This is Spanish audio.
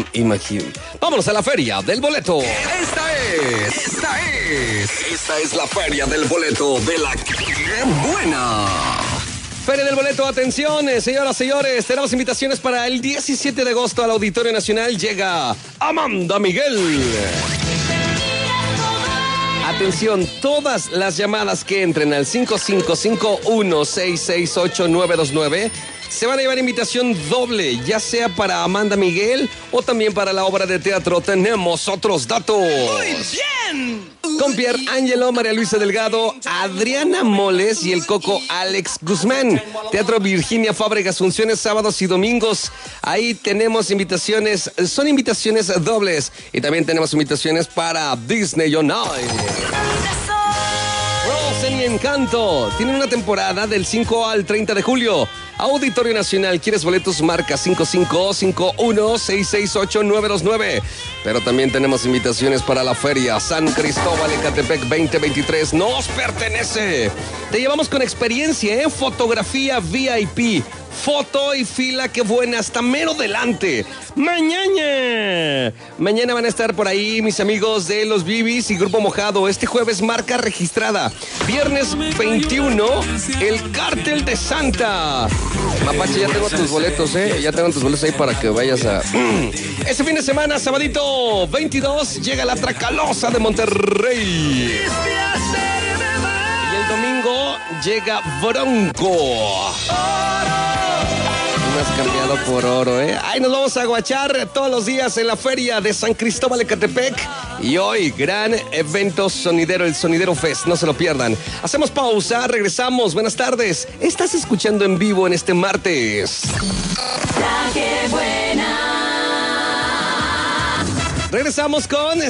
Vámonos a la feria del boleto. Esta es la feria del boleto de la buena. Feria del boleto, atención, señoras, señores, tenemos invitaciones para el 17 de agosto al Auditorio Nacional. Llega Amanda Miguel. Atención, todas las llamadas que entren al 5551-668-929 se van a llevar invitación doble, ya sea para Amanda Miguel o también para la obra de teatro Tenemos Otros Datos. ¡Muy bien! Con Pierre Angelo, María Luisa Delgado, Adriana Moles y el Coco Alex Guzmán. Teatro Virginia Fábregas, funciones sábados y domingos. Ahí tenemos invitaciones, son invitaciones dobles. Y también tenemos invitaciones para Disney On Ice. Frozen y Encanto tienen una temporada del 5 al 30 de julio. Auditorio Nacional, ¿quieres boletos? Marca 5551-668-929. Pero también tenemos invitaciones para la feria San Cristóbal Ecatepec 2023. ¡Nos pertenece! Te llevamos con experiencia, fotografía VIP. Foto y fila, qué buena, hasta mero delante. Mañana van a estar por ahí mis amigos de Los Bibis y Grupo Mojado. Este jueves marca registrada. Viernes 21, el Cártel de Santa. Mapache, ya tengo tus boletos, ya tengo tus boletos ahí para que vayas a... Este fin de semana, sabadito 22, llega la Tracalosa de Monterrey. Y el domingo llega Bronco. Has cambiado por oro, Ahí nos vamos a guachar todos los días en la feria de San Cristóbal Ecatepec. Y hoy, gran evento sonidero, el Sonidero Fest, no se lo pierdan. Hacemos pausa, regresamos, buenas tardes. Estás escuchando en vivo en este martes. La que buena. Regresamos con